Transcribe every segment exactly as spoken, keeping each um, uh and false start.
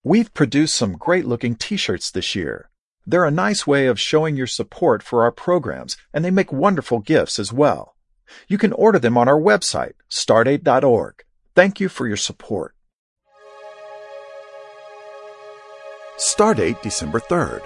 We've produced some great-looking t-shirts this year. They're a nice way of showing your support for our programs, and they make wonderful gifts as well. You can order them on our website, stardate dot org. Thank you for your support. Stardate December third.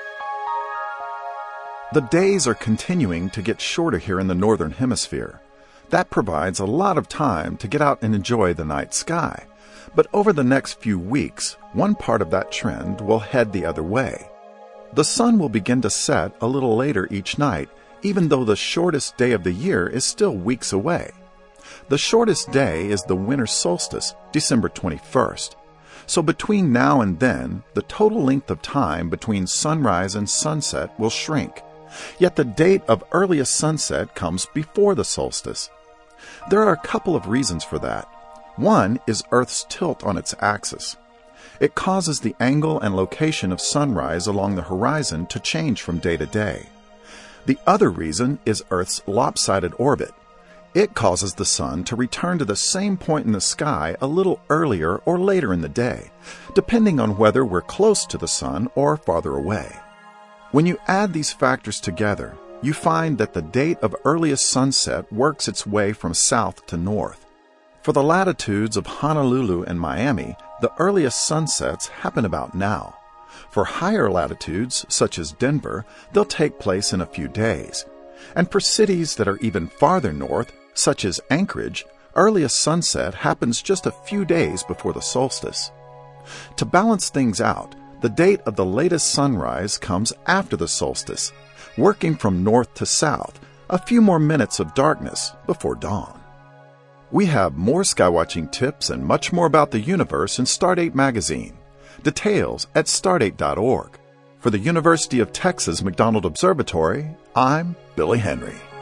The days are continuing to get shorter here in the Northern Hemisphere. That provides a lot of time to get out and enjoy the night sky. But over the next few weeks, one part of that trend will head the other way. The sun will begin to set a little later each night, even though the shortest day of the year is still weeks away. The shortest day is the winter solstice, December twenty-first. So between now and then, the total length of time between sunrise and sunset will shrink. Yet the date of earliest sunset comes before the solstice. There are a couple of reasons for that. One is Earth's tilt on its axis. It causes the angle and location of sunrise along the horizon to change from day to day. The other reason is Earth's lopsided orbit. It causes the sun to return to the same point in the sky a little earlier or later in the day, depending on whether we're close to the sun or farther away. When you add these factors together, you find that the date of earliest sunset works its way from south to north. For the latitudes of Honolulu and Miami, the earliest sunsets happen about now. For higher latitudes, such as Denver, they'll take place in a few days. And for cities that are even farther north, such as Anchorage, earliest sunset happens just a few days before the solstice. To balance things out, the date of the latest sunrise comes after the solstice, working from north to south, a few more minutes of darkness before dawn. We have more skywatching tips and much more about the universe in Stardate magazine. Details at stardate dot org. For the University of Texas McDonald Observatory, I'm Billy Henry.